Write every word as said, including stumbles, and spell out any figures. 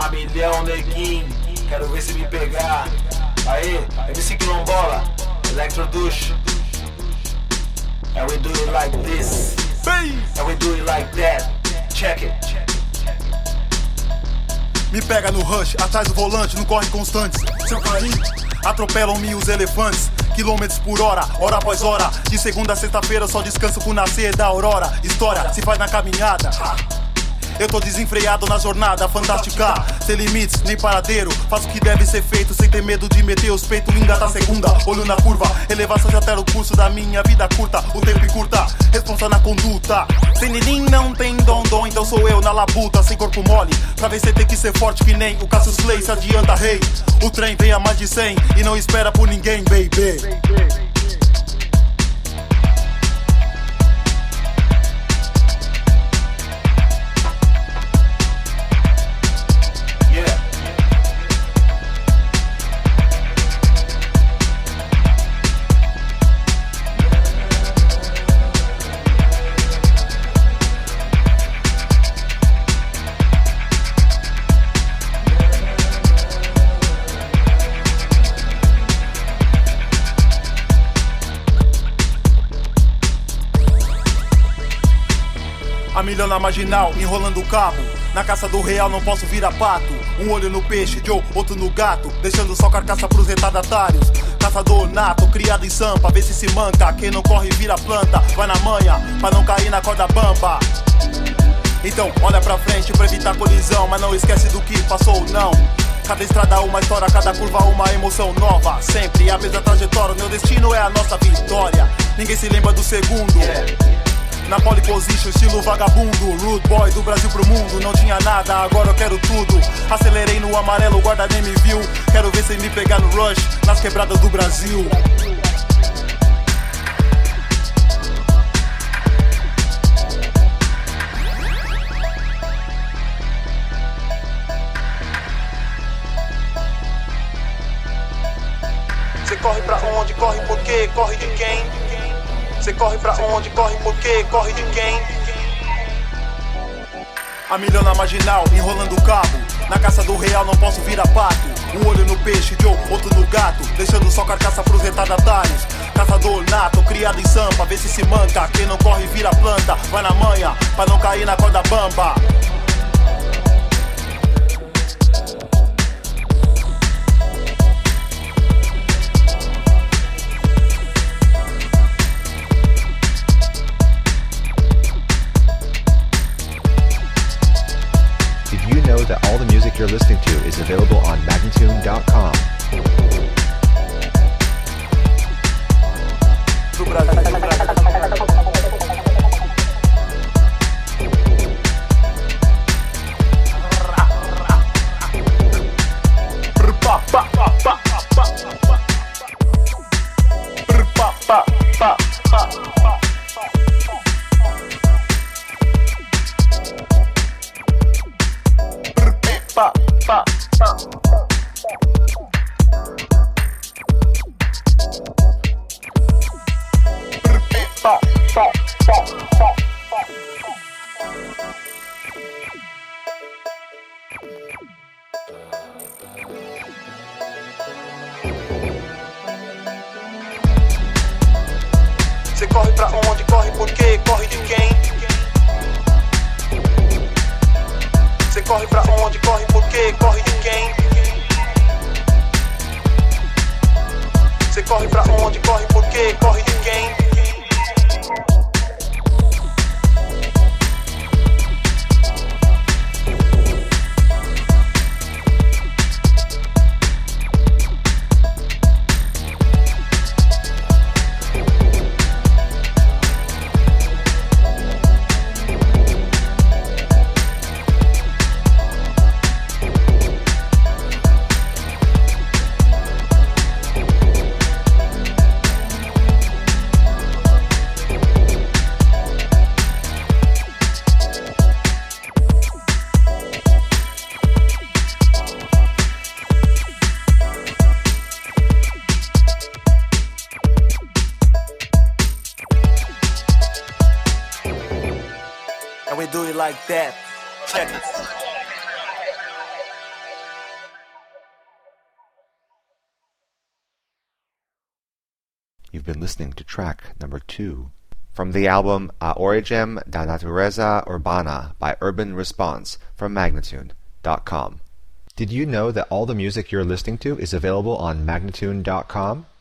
A milhão, neguinho, quero ver se me pegar. Aí, M C Quilombola, Electro Douche. And we do it like this, and we do it like that. Check it. Me pega no rush, atrás do volante, no corre constante. Seu carinho, atropelam-me os elefantes. Quilômetros por hora, hora após hora. De segunda a sexta-feira só descanso pro nascer da aurora. História se faz na caminhada. Eu tô desenfreado na jornada fantástica, sem limites, nem paradeiro. Faço o que deve ser feito, sem ter medo de meter os peitos. Engata a segunda, olho na curva. Elevação já altera o curso da minha vida curta. O tempo encurta, responsa na conduta. Sem ninguém não tem dom-dom, então sou eu na labuta. Sem corpo mole, pra vencer tem que ser forte que nem o Cassius Clay. Se adianta, rei, o trem vem a mais de cem e não espera por ninguém, baby. A milhão na marginal, enrolando o cabo. Na caça do real não posso virar pato. Um olho no peixe, Joe, outro no gato. Deixando só carcaça pros retardatários. Caçador nato, criado em sampa. Vê se se manca, quem não corre vira planta. Vai na manha, pra não cair na corda bamba. Então olha pra frente pra evitar colisão. Mas não esquece do que passou, não. Cada estrada uma história, cada curva uma emoção nova. Sempre a mesma trajetória, meu destino é a nossa vitória. Ninguém se lembra do segundo. Na pole position, estilo vagabundo. Rude boy do Brasil pro mundo. Não tinha nada, agora eu quero tudo. Acelerei no amarelo, o guarda nem me viu. Quero ver se me pegar no rush, nas quebradas do Brasil. Cê corre pra onde? Corre por quê? Corre de quem? Cê corre pra onde? Corre por quê? Corre de quem? A milhão na marginal, enrolando o cabo. Na caça do real não posso virar pato. Um olho no peixe, Joe, outro no gato. Deixando só carcaça pros retardatários. Caçador nato, criado em sampa. Vê se se manca, quem não corre vira planta. Vai na manha, pra não cair na corda bamba. That all the music you're listening to is available on magnatune dot com. Pa, pa, pa. Pa, pa, pa, pa. Cê corre pra onde? Corre por quê? Corre de quem? Cê corre pra onde? Corre por quê? Corre de quem? Cê corre pra onde? Corre por quê? Corre de quem? And we do it like that. Check it. You've been listening to track number two from the album A Origem da Natureza Urbana by Urban Response from Magnatune dot com. Did you know that all the music you're listening to is available on Magnatune dot com?